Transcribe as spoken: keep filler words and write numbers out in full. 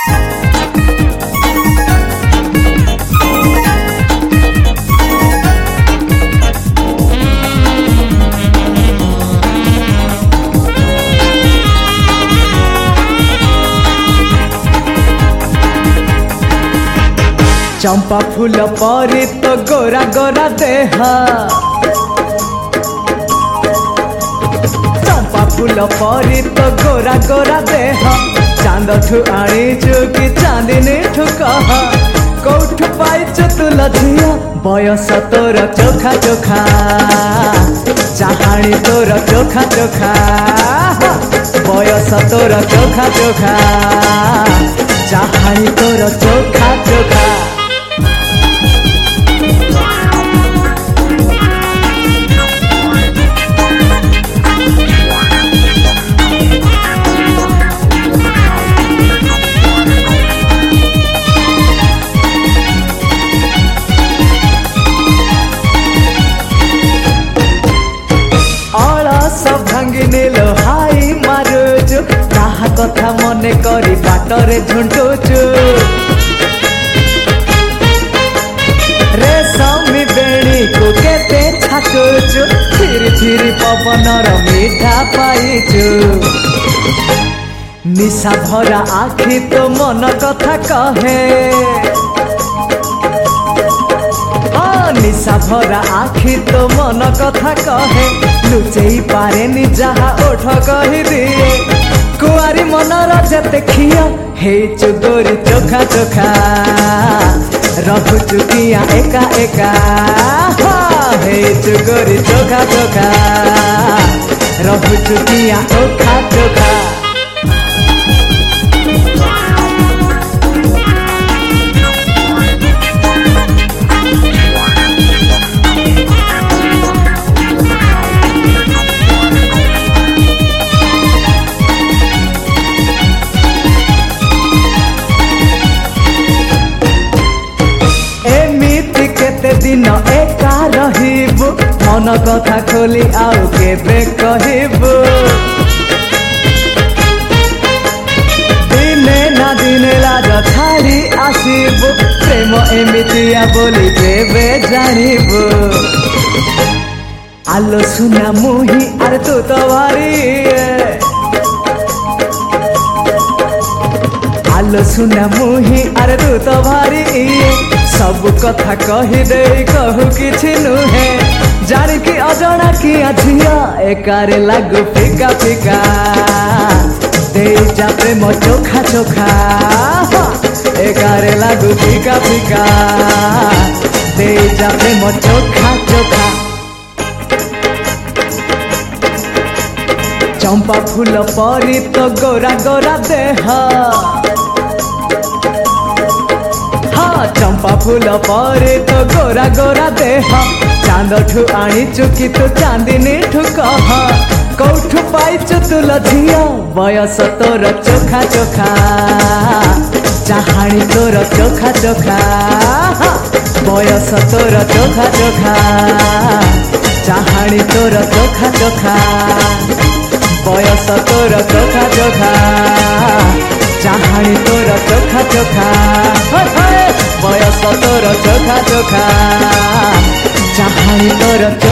चंपा फूल परी तो गोरा गोरा देह, चंपा फूल परी तो गोरा गोरा देह, चांद ठु आनीचु कि चांदिनी ठु कह, कौठु पाइचु तुल झिया बयस तोर चोखा चोखा, चाहाणी तोर चोखा चोखा, बयस तोर चोखा चोखा, चाहाणी तोर चोखा चोखा। भांगिनेलो हाई मारुचु ताहा कथा मने करी बाटरे झुंटुचु, रेशमी बेणी को केते छाटुचु, धीरे धीरे पवनर मीठा पाइचु, निशा भरा आखि तो मन कथा कहे, निशा भरा आखि तो मन कथा कहे, लुचेई पारेनी जहा ओठ कही दिए, कुआरी मनर जेते खिया हेचु गोरी चोखा चोखा, रखुचु किया एका एका, हेचु गोरी चोखा चोखा, रखुचु किया चोखा चोखा। दिन एका रहिबु मन कथा खोली आउ केबे कहिबु, दिने ना दिने लाज छाड़ी आसिबु, प्रेम एमितिया बोली केबे जानिबु, आलो सुना मुही आरे तू तो भारी, आलो सुना मुही आरे तू तो भारी, सब कथा कही दे कहू किछि नुहे, जानी कि अजଣା किया झिया एकारे लागू फिका फिका, दे जा प्रेम चोखा चोखा, एकारे लागू फिका फिका, दे जा प्रेम चोखा चोखा। चंपा फूल परी तो गोरा गोरा देह, चंपा फूल परे तो गोरा गोरा देह, चांद ठु आनीचु कि तू चांदिनी ठु कह, कौठु पाइचु तुल झिया बयस तोर चोखा चोखा, चाहाणी तोर चोखा चोखा, बयस तोर चोखा चोखा, चाहाणी तोर चोखा चोखा, बयस तोर चोखा चोखा, चाहाणी तोर चोखा चोखा, बयस तोर चोखा चोखा, चाहाणी तोर